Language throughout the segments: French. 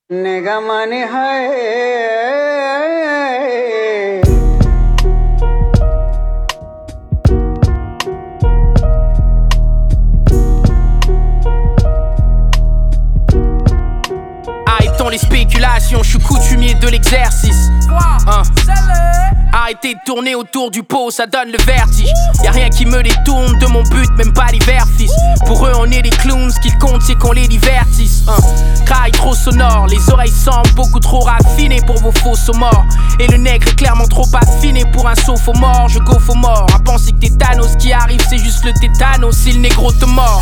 निगमन है Arrêtons les spéculations, je suis coutumier de l'exercice. Arrêtez de tourner autour du pot, ça donne le vertige. Y'a rien qui me détourne de mon but, même pas l'hiver fils. Pour eux on est des clowns, ce qu'ils comptent c'est qu'on les divertisse. Craille trop sonore, les oreilles semblent beaucoup trop raffinées pour vos faux morts. Et le nègre est clairement trop affiné pour un sophomore. Je go faux mort, à penser que t'es Thanos, ce qui arrive c'est juste le tétanos si le négro te mord.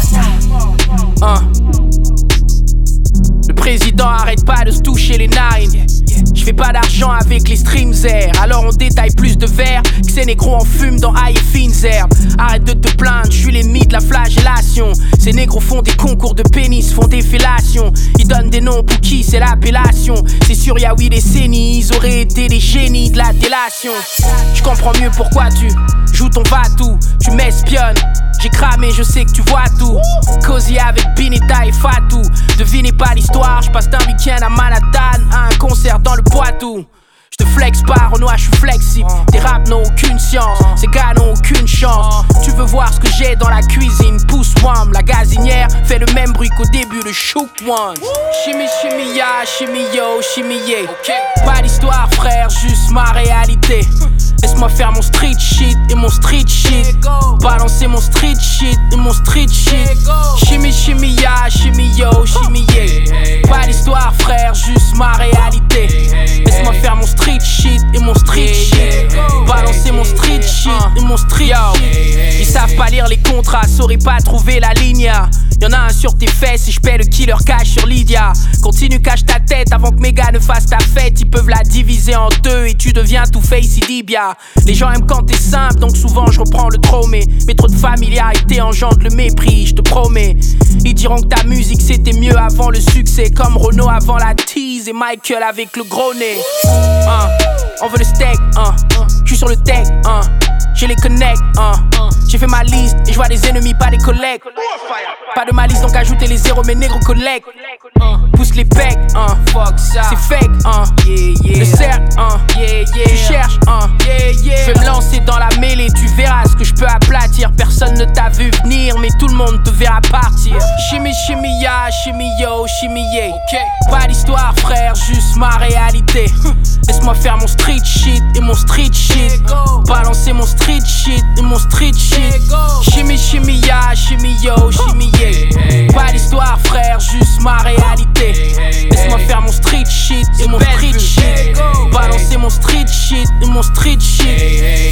Le président arrête pas de se toucher les narines. J'fais pas d'argent avec les streams air. Alors on détaille plus de verre que ces négros en fument dans high et fines herbes. Arrête de te plaindre, j'suis l'ennemi de la flagellation. Ces négros font des concours de pénis, font des fellations. Ils donnent des noms pour qui c'est l'appellation. C'est sûr y'a oui décennies, ils auraient été des génies de la délation. J'comprends mieux pourquoi tu joues ton va-tout. Tu m'espionnes, j'ai cramé, je sais que tu vois tout. Cozy avec Bineta et Fatou. Devinez pas l'histoire, j'passe d'un week-end à Manhattan à un concert dans le Poitou. J'te flex pas, Renoir, j'suis flexible. Tes raps n'ont aucune science, ces gars n'ont aucune chance. Tu veux voir ce que j'ai dans la cuisine, pousse wham. La gazinière fait le même bruit qu'au début de Shook One. Shimmy shimmy ya, shimmy yo, shimmy yeah. Pas d'histoire frère, juste ma réalité. Laisse-moi faire mon street shit et mon street shit. Balancer mon street shit et mon street shit. Shimmy shimmy ya, shimmy yo, shimmy yeah. Pas d'histoire frère, juste ma réalité. Laisse-moi faire mon street shit et mon street shit. Balancer mon street shit et mon street shit. Ils savent pas lire les contrats, sauraient pas trouver la ligne. Y'en a un sur tes fesses et j'paie le killer cash sur Lydia. Continue, cache ta tête avant que mes gars ne fassent ta fête. Ils peuvent la diviser en deux et tu deviens tout face Idibia. Les gens aiment quand t'es simple, donc souvent je reprends le tromé. Mais trop de familiarité engendre le mépris, je te promets. Ils diront que ta musique c'était mieux avant le succès. Comme Renaud avant la tease et Michael avec le gros nez. On veut le steak, j'suis sur le tech, j'ai les connects, j'ai fait ma liste et je vois des ennemis, pas des collègues. Pas de malice donc ajoutez les zéros, mes négros collègues. Pousse les pecs, fuck ça, c'est fake, le cercle, tu cherches, je vais me lancer dans la mêlée, tu verras ce que je peux aplatir. Personne ne t'a vu venir, mais tout le monde te verra partir. Shimmy shimmy ya, shimmy yo, shimmy yeah. Pas d'histoire frère, juste ma réalité. Laisse-moi faire mon street shit et mon street shit. Balancer mon street shit et mon street shit. Shimmy shimmy ya, shimmy yo, shimmy yeah. Pas d'histoire frère, juste ma réalité. Laisse-moi faire mon street shit et mon street shit. Balancer mon street shit et mon street shit.